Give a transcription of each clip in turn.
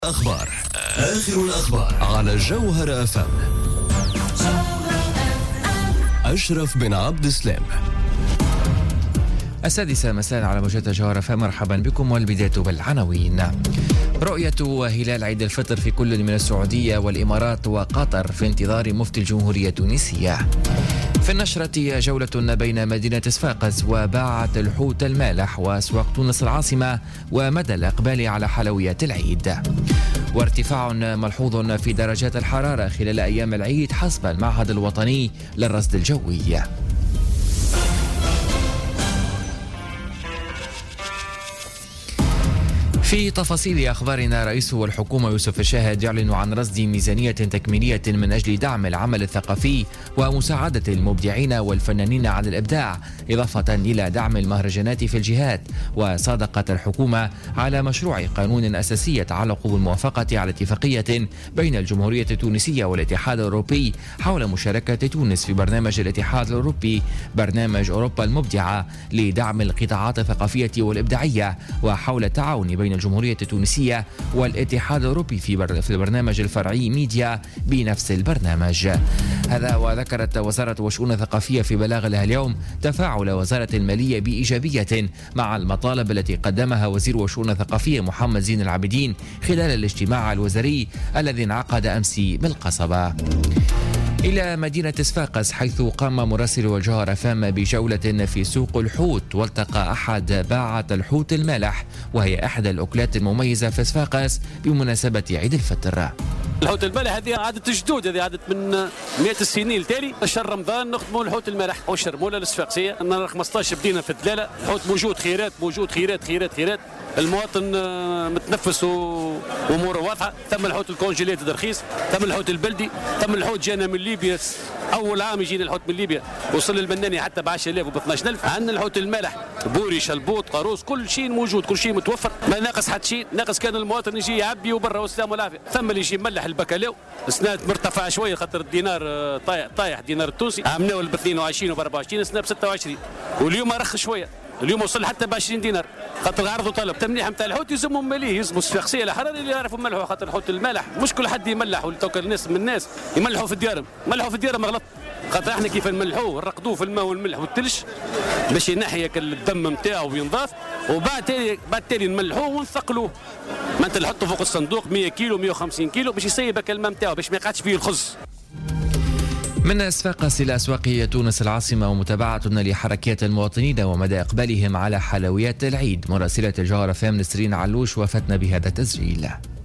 أخبار آخر الأخبار على جوهر FM. أشرف بن عبد السلام. 6 مساء على موجات جوهر FM. مرحبا بكم، والبداية بالعناوين. رؤية هلال عيد الفطر في كل من السعودية والإمارات وقطر في انتظار مفتي الجمهورية التونسية. في النشرة جولة بين مدينة صفاقس وباعة الحوت المالح وأسواق تونس العاصمة ومدى الإقبال على حلويات العيد. وارتفاع ملحوظ في درجات الحرارة خلال أيام العيد حسب المعهد الوطني للرصد الجوي. في تفاصيل أخبارنا، رئيس الحكومة يوسف الشاهد يعلن عن رصد ميزانية تكميلية من أجل دعم العمل الثقافي ومساعدة المبدعين والفنانين على الإبداع، إضافة إلى دعم المهرجانات في الجهات. وصادقت الحكومة على مشروع قانون أساسي يتعلق بالموافقة على اتفاقية بين الجمهورية التونسية والاتحاد الأوروبي حول مشاركة تونس في برنامج الاتحاد الأوروبي، برنامج أوروبا المبدعة، لدعم القطاعات الثقافية والإبداعية، وحول التعاون بين الجمهورية التونسية والاتحاد الأوروبي في البرنامج الفرعي ميديا بنفس البرنامج. هذا وذكرت وزارة الشؤون الثقافية في بلاغ لها اليوم تفاعل وزارة المالية بإيجابية مع المطالب التي قدمها وزير الشؤون الثقافية محمد زين العابدين خلال الاجتماع الوزاري الذي انعقد أمس بالقصبة. إلى مدينة صفاقس، حيث قام مراسل الجوهر FM بجولة في سوق الحوت، والتقى أحد باعة الحوت المالح، وهي إحدى الأكلات المميزة في صفاقس بمناسبة عيد الفطر. الحوت المالح هذه عادة جدود، هذه عادة من مئات السنين التالي. شهر رمضان نخدموا الحوت المالح والشرمولة الصفاقسية. نهار 15 بدينا في الدلالة، الحوت موجود، خيرات موجود، خيرات. المواطن متنفس واموره واضحه. ثم الحوت الكونجيليت رخيص، ثم الحوت البلدي، ثم الحوت جانا من ليبيا. اول عام يجينا الحوت من ليبيا وصل للبناني حتى ب 10,000 وب 12,000. عندنا الحوت المالح بوري، شلبوط، قاروس، كل شيء موجود، كل شيء متوفر، ما ناقص حتى شيء. ناقص كان المواطن يجي يعبي وبرا، والسلام والعافيه. ثم اللي يجي ملح البكاليو، سنات مرتفعه شويه خاطر الدينار طايح الدينار التونسي. عملناه ب 22 وب 24، سنه ب 26، واليوم رخ شويه. اليوم وصل حتى ب 20 دينار خاطر عرض وطلب. تمليح نتاع الحوت يلزمهم ماليه، يلزموا الصفاقسيه الحراري اللي يعرفوا يملحوا، خاطر الحوت المالح مش كل حد يملح، ولتوكل الناس من الناس يملحوا في ديارهم. ملحوا في ديارهم غلط، خاطر احنا كيف نملحوه ونرقدوه في الماء والملح والثلج باش ينحي الدم نتاعو وينضاف، وبعد تالي نملحوه ونثقلوه. معناتها نحطوا فوق الصندوق 100 كيلو 150 كيلو باش يسيب الماء نتاعو باش ما يقعدش فيه الخز. من صفاقس إلى أسواق تونس العاصمة، ومتابعة لحركات المواطنين ومدى إقبالهم على حلويات العيد. مراسلة الجوهر FM نسرين علوش وفتنا بهذا التسجيل.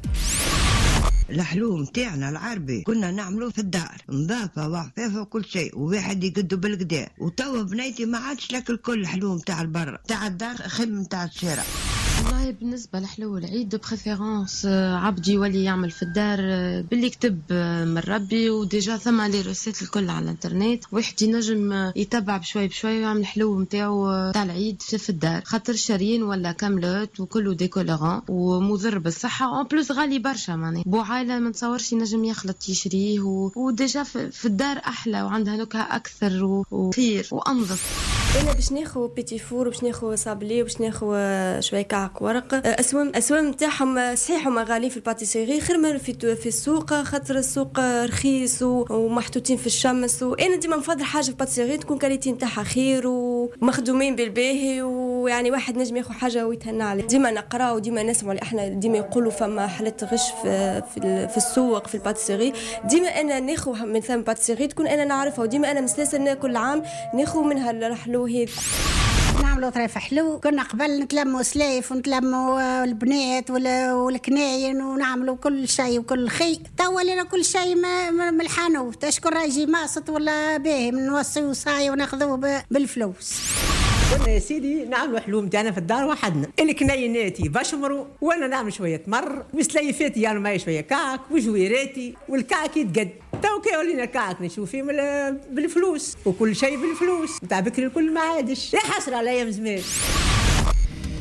الحلو متاعنا العربي كنا نعملوه في الدار، نظافه وعفافه وكل شيء، وواحد يقدو بالقدا. وتوا بنيتي ما عادش لك الكل حلو متاع البر، متاع الدار خير متاع الشارع. والله بالنسبة لحلو العيد بخيفيرونس عبدي يولي يعمل في الدار باللي كتب من ربي، وديجا ثم لي روسيت الكل على الانترنت، واحد ينجم يتبع بشوي بشوي ويعمل حلو متاعو تاع العيد في الدار، خاطر شارين ولا كاملوت وكله ديكولوران ومضر بالصحة، اون بلوس غالي برشا. معناها بو عائلة ما نتصورش ينجم يخلط يشريه، وديجا في الدار أحلى وعندها نكهة أكثر وخير وأنظف. أنا باش ناخو بيتي فور، باش ناخو صابلي، باش ناخو شوي كعك ورق. أسوام نتاعهم صحيح هما غاليين في الباتيسيري، خير ما في السوق، خاطر السوق رخيص ومحطوطين في الشمس. وأنا ديما نفضل حاجة في الباتيسيري تكون كاليتي نتاعها خير ومخدومين بالباهي، ويعني واحد نجم ياخو حاجة ويتهنى عليه. ديما نقرا وديما نسمع اللي احنا ديما يقولوا فما حالات غش في السوق في الباتيسيري. ديما أنا ناخو من ثم باتيسيري تكون أنا نعرفها، وديما أنا مسلسل كل عام ناخو منها الحلو هذا. نعملوا طريف حلو. كنا قبل نتلموا سلايف ونتلموا البنات والكناين ونعملوا كل شيء وكل خي. توا لنا كل شيء من الحانوت، تشكر راجي ماسط ولا باهي من نوصي وصاي وناخذوه بالفلوس. قلنا يا سيدي نعملوا حلو متاعنا في الدار وحدنا، الكنايناتي بشمروا وانا نعمل شويه تمر، وسليفاتي يعني معي شويه كعك، وجويراتي والكعك يتقد. تو كي ولينا كعك نشوف فيه بالفلوس وكل شيء بالفلوس، تاع بكري الكل ما عادش، يا حسره على ايام زمان.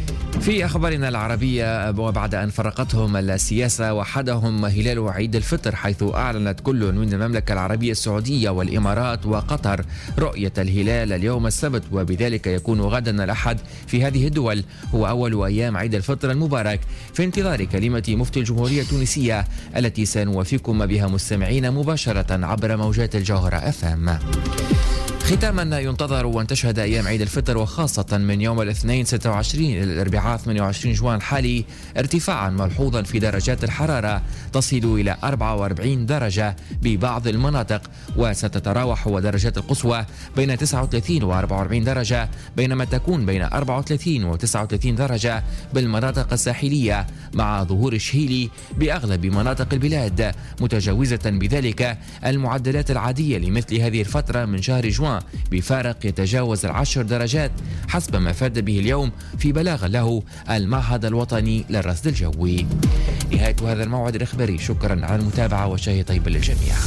في أخبارنا العربية، وبعد أن فرقتهم السياسة وحدهم هلال عيد الفطر، حيث أعلنت كل من المملكة العربية السعودية والإمارات وقطر رؤية الهلال اليوم السبت، وبذلك يكون غدا الأحد في هذه الدول هو أول أيام عيد الفطر المبارك، في انتظار كلمة مفتي الجمهورية التونسية التي سنوافيكم بها مستمعين مباشرة عبر موجات الجوهرة FM. ختاما، ينتظر وان تشهد أيام عيد الفطر وخاصة من يوم الاثنين 26 إلى الأربعاء 28 جوان الحالي ارتفاعا ملحوظا في درجات الحرارة تصل إلى 44 درجة ببعض المناطق، وستتراوح درجات القصوى بين 39 و 44 درجة، بينما تكون بين 34 و 39 درجة بالمناطق الساحلية، مع ظهور الشهيلي بأغلب مناطق البلاد، متجاوزة بذلك المعدلات العادية لمثل هذه الفترة من شهر جوان بفارق يتجاوز 10 درجات حسب ما فاد به اليوم في بلاغ له المعهد الوطني للرصد الجوي. نهاية هذا الموعد الإخباري، شكرا على المتابعة وشاهي طيب للجميع.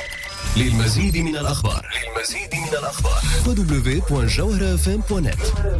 للمزيد من الأخبار www.jawharafm.net